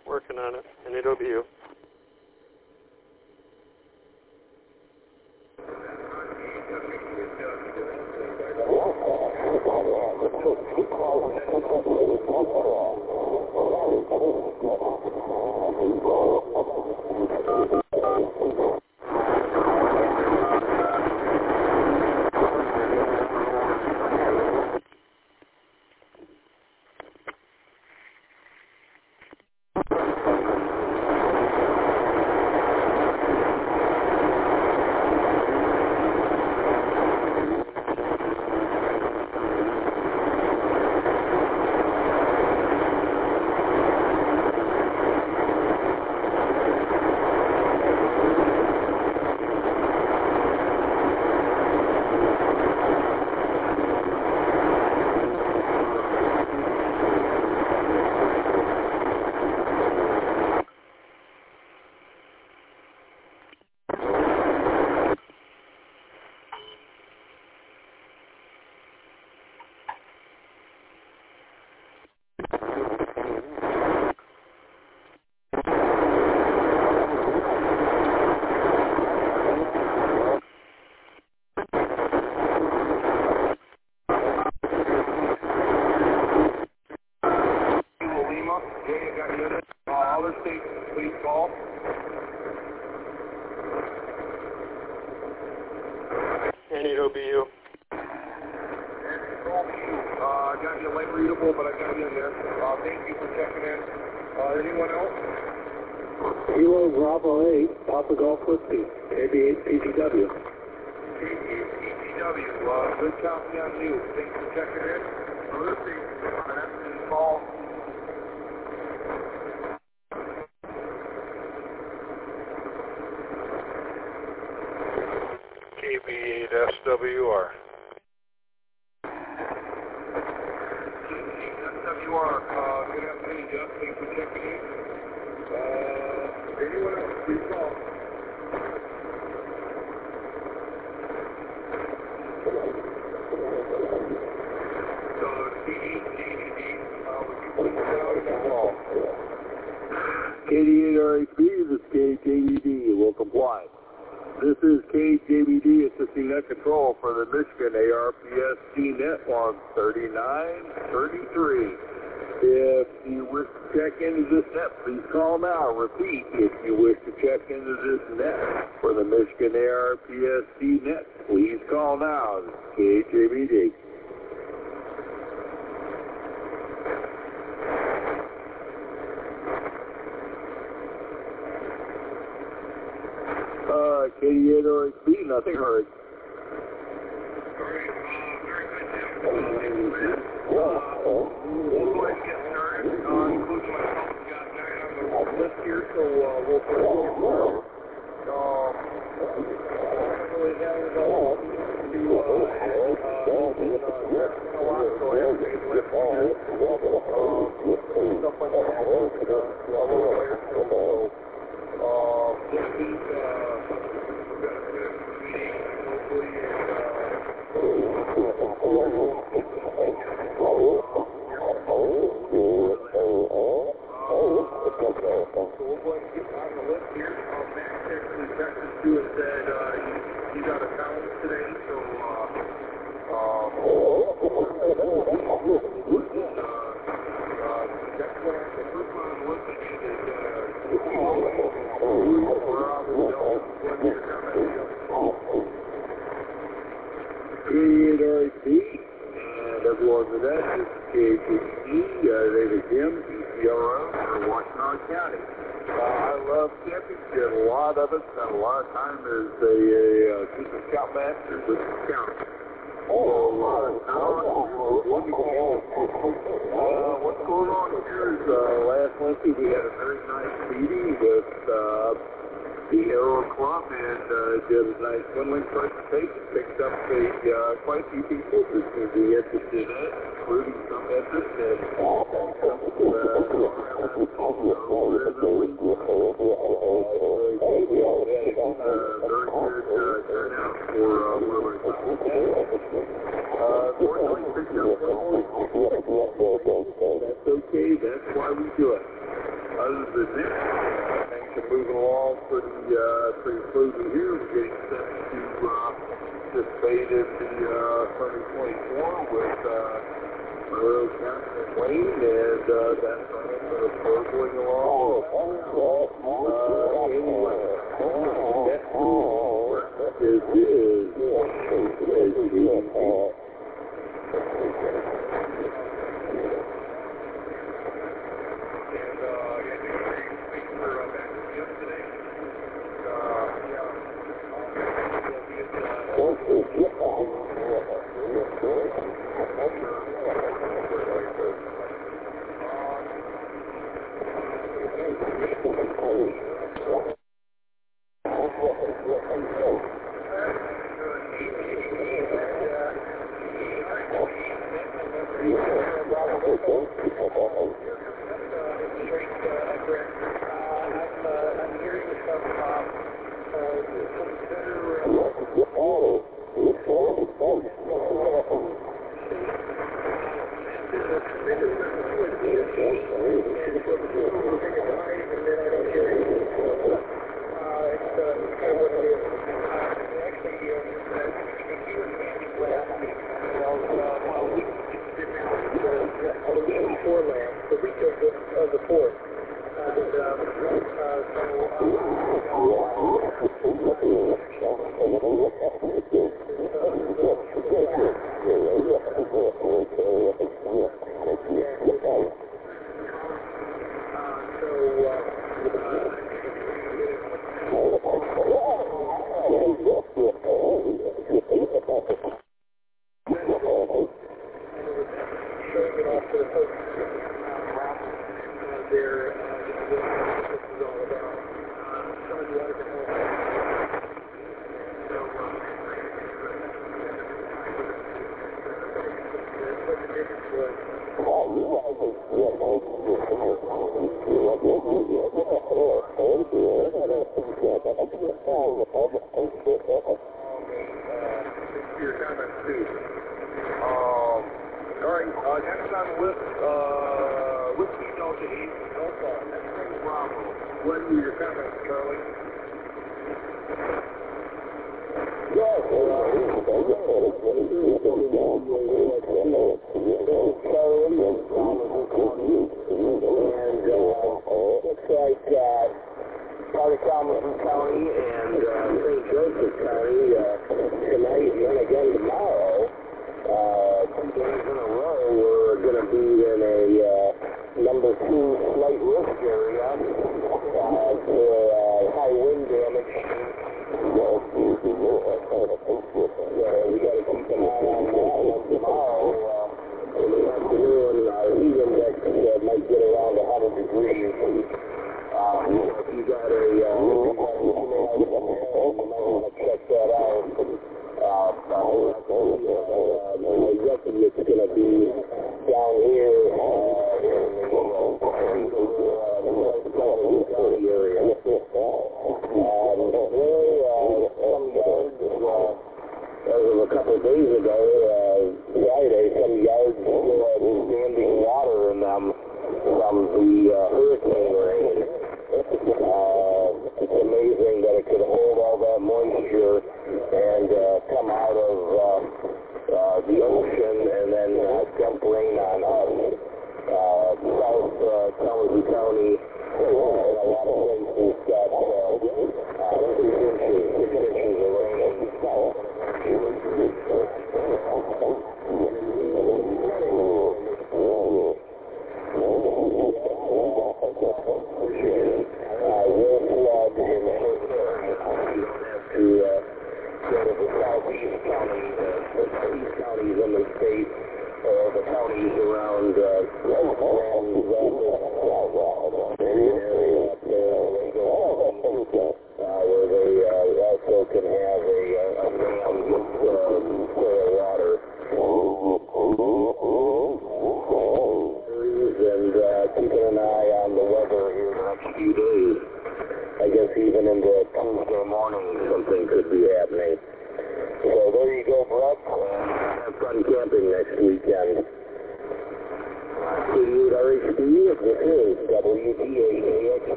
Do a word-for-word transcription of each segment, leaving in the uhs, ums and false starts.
Working on it, and it'll be you. And it'll be you. Uh, I got you light readable, but I got you in there. Uh, thank you for checking in. Uh, anyone else? Kilo Bravo eight, Papa Golf Whiskey, K B eight P G W. K B eight P G W, uh, good copy on you. Thanks for checking in. Lucy, that's the call. K B eight S W R. K B eight S W R, uh, good afternoon, Jeff. Thanks for checking in. Uh, anyone else? Please call. So, T D, J D D, uh, would you please get out of that call? K D eight R H B, this is K J B D, will comply. This is K J B D assisting net control for the Michigan A R P S C net log thirty-nine thirty-three. If you wish to check into this net, please call now. Repeat, if you wish to check into this net for the Michigan A R P S C net, please call now. This is K J B D. Uh, K D eight R H B, nothing heard. Alright, uh, very good, Jim. Uh, thanks for that. Uh, we'll go ahead and get started, uh, including myself. We got nine on the list here, so, uh, we'll go ahead and get started. Um, I don't really have it all to, uh, add, uh, and, uh, there's been a lot, so I have to make lists here. Um, stuff like that, uh, a little later still, so, um, this is, uh, we've got a good meeting locally, and, uh, so we'll go ahead and get on the list here. Um, Max actually texted you and said uh, he, he's out of town today, so uh, um, uh, that's what I, the first one on the list I did is uh, we're out of the what is your comment? K eight R H B, and everyone in that, this is K J B D, uh, David Jim, P C R O for Washtenaw County. Uh, I love camping, did a lot of it, spent a lot of time as a, a uh, Cooper Scoutmaster with the Scout. So, uh, now, what we call, uh, what's going on here is, uh, last Wednesday we had a very nice meeting with, uh, the Aero Club, and uh, did a nice one-link presentation, picked up a, uh, quite a few people that would be interested in it, including some interest in uh, very good uh, turnout for uh, where we're uh, fortunately picked up one. That's okay, that's why we do it. Other than Monroe County and Wayne, and uh, that's all sort of circling along. Uh, anyway, that's what is is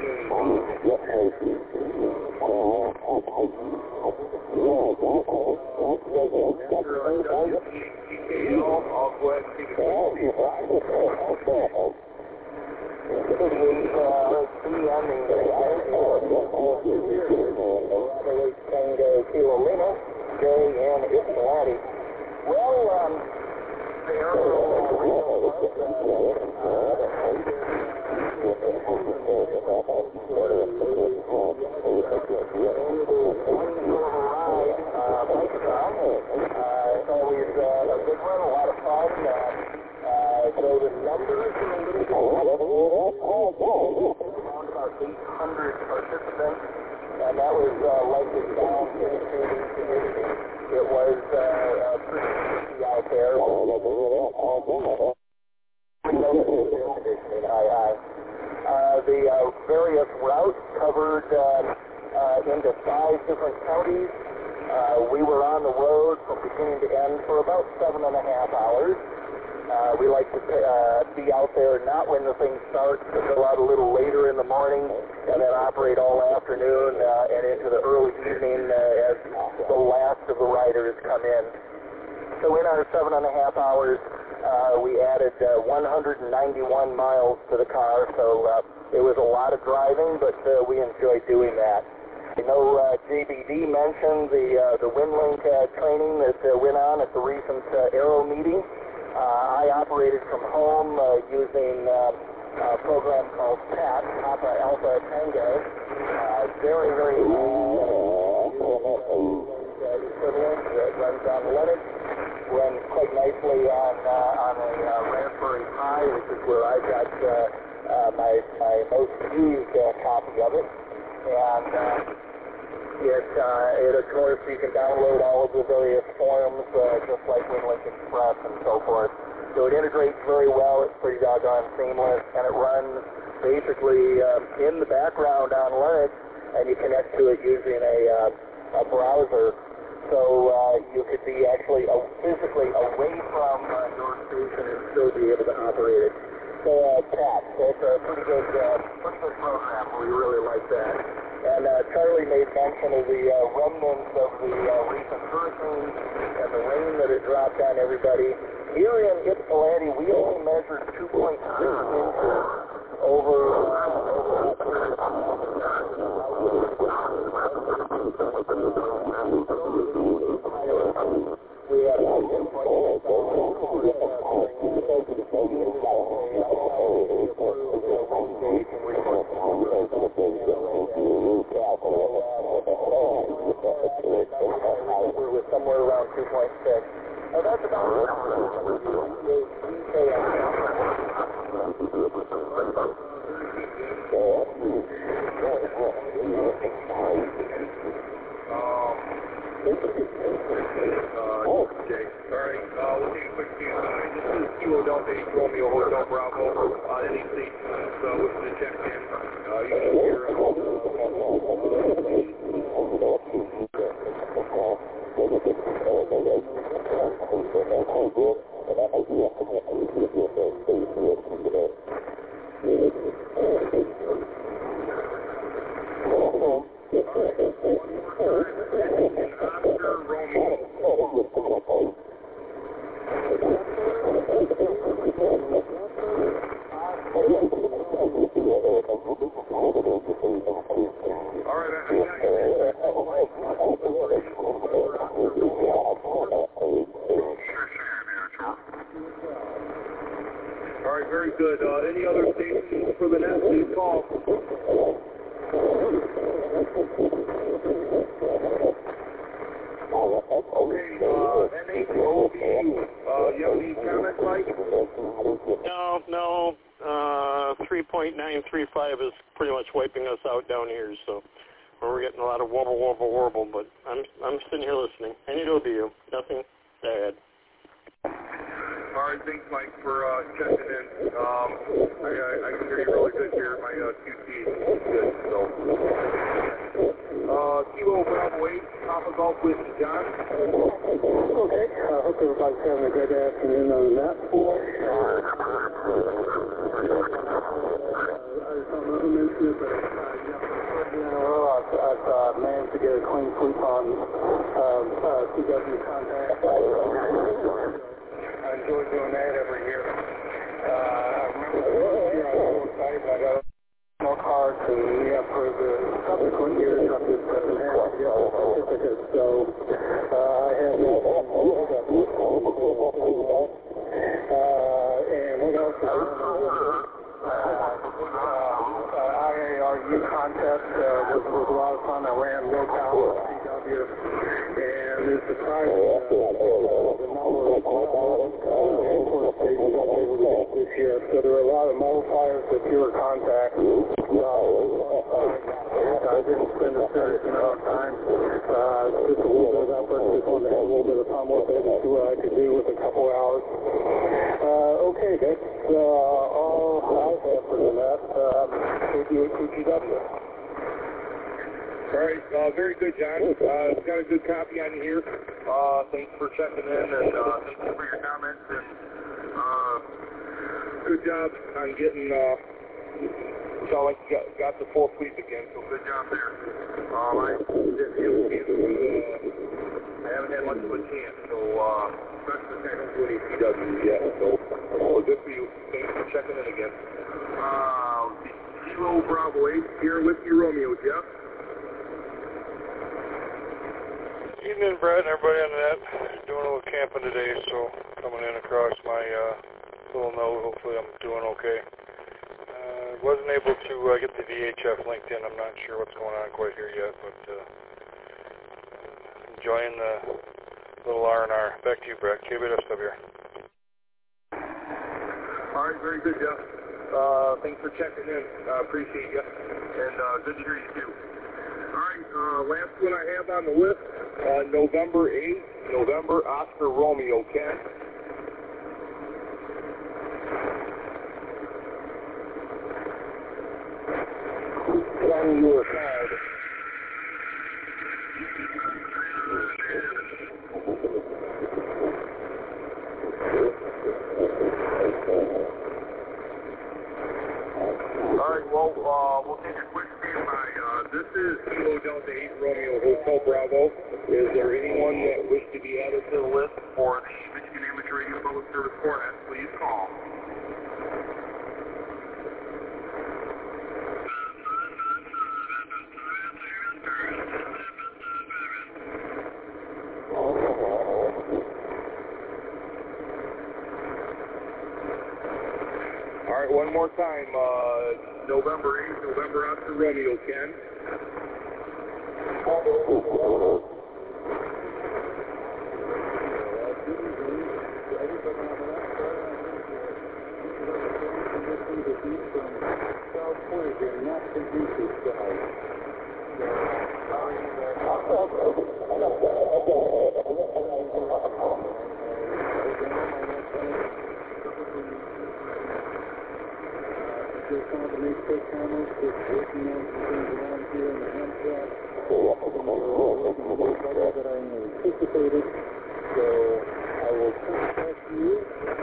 Yeah, After uh, W P H T K L, I'll go ahead and take a quick seat. It was uh, C on the Tango Kilo Lima, J and Ypsilanti. Well, um, the aerial so the numbers are a little bit around about eight hundred participants, and that was uh, likely down in the training community. It was uh, uh, pretty tricky out there. Uh, the uh, various routes covered uh, uh, into five different counties. Uh, we were on the road from beginning to end for about seven and a half hours. Uh, we like to uh, be out there not when the thing starts, but go out a little later in the morning and then operate all afternoon uh, and into the early evening uh, as the last of the riders come in. So in our seven and a half hours, uh, we added uh, one hundred ninety-one miles to the car, so uh, it was a lot of driving, but uh, we enjoyed doing that. I know uh, J B D mentioned the, uh, the WinLink uh, training that uh, went on at the recent uh, Aero meeting. Uh, I operated from home uh, using uh, a program called P A T, Papa Alpha Tango. Uh, very, very equivalent. It runs on Linux, runs quite nicely on uh, on a uh, Raspberry Pi, which is where I got uh, uh, my my most used uh, copy of it. And uh, it, uh, it, of course, you can download all of the various forms, uh, just like WinLink Express and so forth. So it integrates very well. It's pretty doggone seamless, and it runs basically um, in the background on Linux, and you connect to it using a, uh, a browser. So uh, you could be actually uh, physically away from uh, your station and still be able to operate it. So uh, P A T, it's a pretty good, uh, pretty good program. We really like that. And uh, Charlie made mention of the uh, remnants of the uh, recent hurricanes and the rain that had dropped on everybody. Here in Ypsilanti, we only measured two point six inches over, uh, we had we're somewhere around two point six. Now that's about Delta eight Romeo Hotel Bravo on any station that's uh, wishing to check in. Uh, you can hear uh, very good. Uh, any other stations for the net, please call. Okay, uh, N H O B U. Uh, you have any comments, Mike? No, no. Uh, three point nine three five is pretty much wiping us out down here, so we're getting a lot of wobble, wobble, warble, but I'm I'm sitting here listening. N H O B U. Nothing bad. All right, thanks, Mike, for uh, checking in. Um, I, I, I can hear you really good here. My uh, Q T is good, so. Uh, Kilo Bravo eight, Papa Golf with John. Okay, I hope everybody's having a good afternoon on that. Uh, I just don't know who mentioned it, but uh, yeah, in a row, I've, I've uh, managed to get a clean sweep on uh, uh, C T W contact. I enjoy doing that every year. Uh, I remember the first year I was so excited I got more cards, and yeah, for the subsequent years I just haven't had to get a certificate, so uh, I have no uh, and what else is on uh, uh, I A R U contest uh, was, was a lot of fun. I ran local T W, and it's surprising uh, the number of import stations I was able to get this year. So there were a lot of modifiers with fewer contacts. I didn't spend a serious amount of time. Uh, just a little bit of effort, just wanted to have a little bit of fun with it and see what I could do with a couple hours. Uh, okay, that's uh, all I have for that. Um, K G W. All right, uh, very good, John. Uh, got a good copy on you here. Uh, thanks for checking in, and uh, thank you for your comments. And uh, good job on getting. Uh, sound like you got, got the full fleet again, so good job there. Um, I didn't have a chance to. Uh, I haven't had much of a chance, so uh, especially since I don't do any T Ws yet. So, so good for you. Thanks for checking in again. Uh, Kilo Bravo eight here with you, Romeo, Jeff. Evening, Brett, and everybody on that. Doing a little camping today, so coming in across my uh, little note. Hopefully I'm doing okay. Uh, wasn't able to uh, get the V H F linked in. I'm not sure what's going on quite here yet, but uh, enjoying the little R and R. Back to you, Brett. K B S W here. All right, very good, Jeff. Uh, thanks for checking in. I uh, appreciate you, and uh, good to hear you too. All right, uh, last one I have on the list, uh, November eighth, November Oscar Romeo, Ken. Ken, you are called. All right, well, uh, we'll take a quick standby. Uh, this is Kilo Delta eight Romeo Hotel Bravo. Is there anyone that wishes to be added to the list for the Michigan Amateur Radio Public Service Format? Please call. All right, one more time. Uh, November eighth, November Oscar Romeo, Ken. Just wanted to make quick comments, just working on some things around here in the Amtrak. Better than I anticipated, so I will turn it back to you.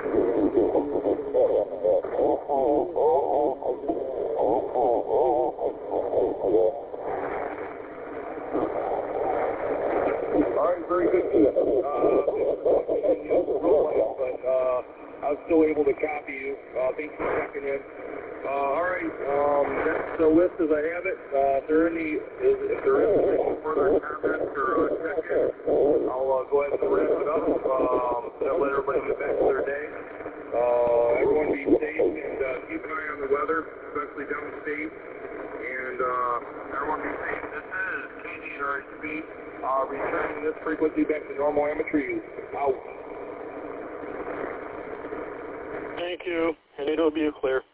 All right, very good. Uh, but uh, I was still able to copy you. Uh, thanks for checking in. Uh, all right, um, that's the list as I have it. Uh, if there are any, if there is any further comments or uh, check-ins, I'll uh, go ahead and wrap it up. Um, that'll let everybody get back to their day. Uh, everyone be safe and uh, keep an eye on the weather, especially downstate. And uh, everyone be safe. This is K G R H B, uh, returning this frequency back to normal amateur use. Out. Thank you, and it'll be clear.